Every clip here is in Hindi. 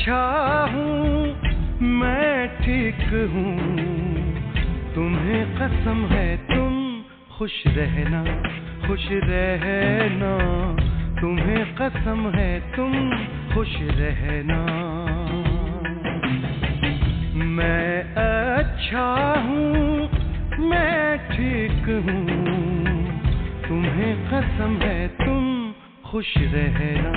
अच्छा हूँ, मैं ठीक हूँ, तुम्हें कसम है तुम खुश रहना, खुश रहना, तुम्हें कसम है तुम खुश रहना। मैं अच्छा हूँ, मैं ठीक हूँ, तुम्हें कसम है तुम खुश रहना।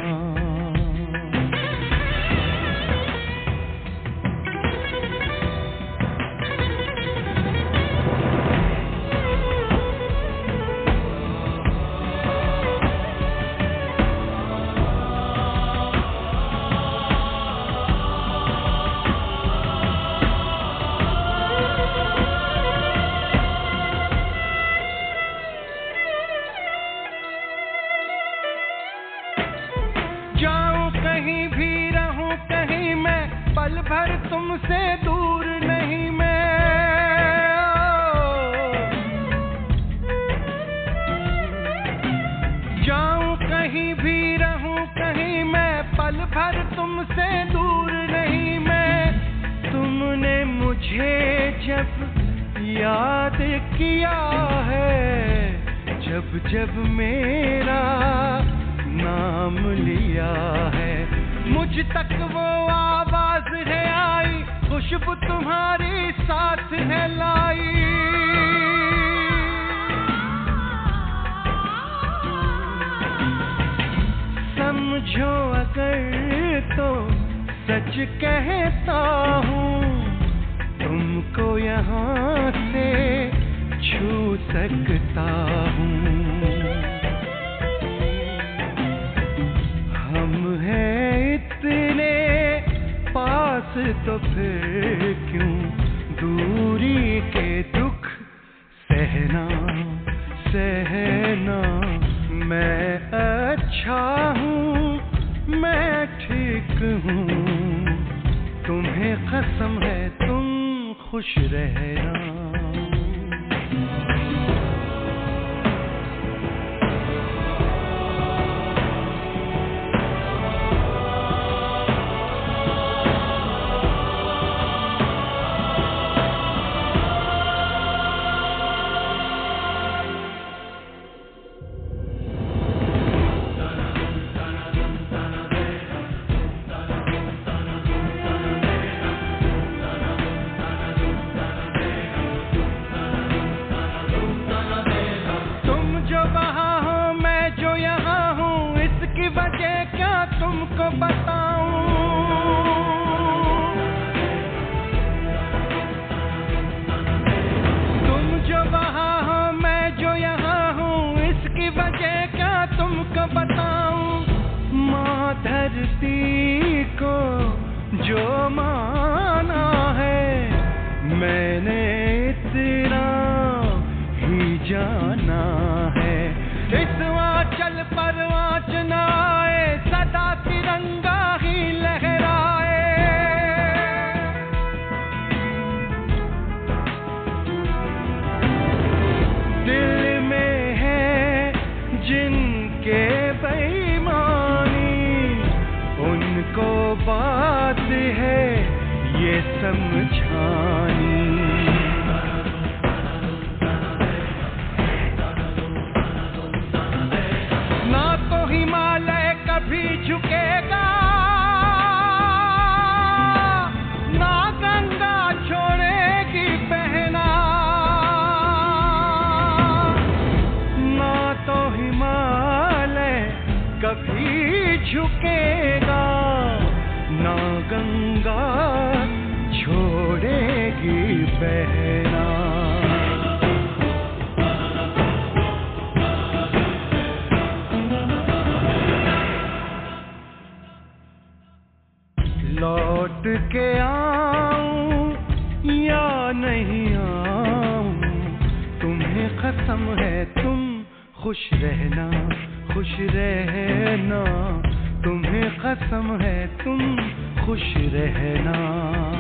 कहीं भी रहूं कहीं मैं, पल भर तुमसे दूर नहीं मैं। जाऊं कहीं भी रहूं कहीं मैं, पल भर तुमसे दूर नहीं मैं। तुमने मुझे जब याद किया है, जब जब मेरा नाम लिया है, मुझ तक वो आवाज है आई, खुशबू तुम्हारी साथ है लाई। समझो अगर तो सच कहता हूँ, तुमको यहाँ से छू सकता हूँ। इतने पास तो फिर क्यों दूरी के दुख सहना, सहना। मैं अच्छा हूँ, मैं ठीक हूँ, तुम्हें कसम है तुम खुश रहना। तुमको बताऊं, तुम जो वहाँ हो मैं जो यहाँ हूँ, इसकी वजह क्या तुमको बताऊं। माँ धरती को जो माना है, मैंने इतना ही जाना है। इस आंचल पर आँच न आए, सदा तिरंगा ही लहराए। दिल में है जिनके बेईमानी, उनको बात है ये समझानी। ना तो हिमालय कभी झुकेगा, ना गंगा छोड़ेगी बहना। ना तो हिमालय कभी झुकेगा, ना गंगा छोड़ेगी बहना। लौट के आऊं या नहीं आऊं, तुम्हें कसम है तुम खुश रहना, खुश रहना, तुम्हें कसम है तुम खुश रहना।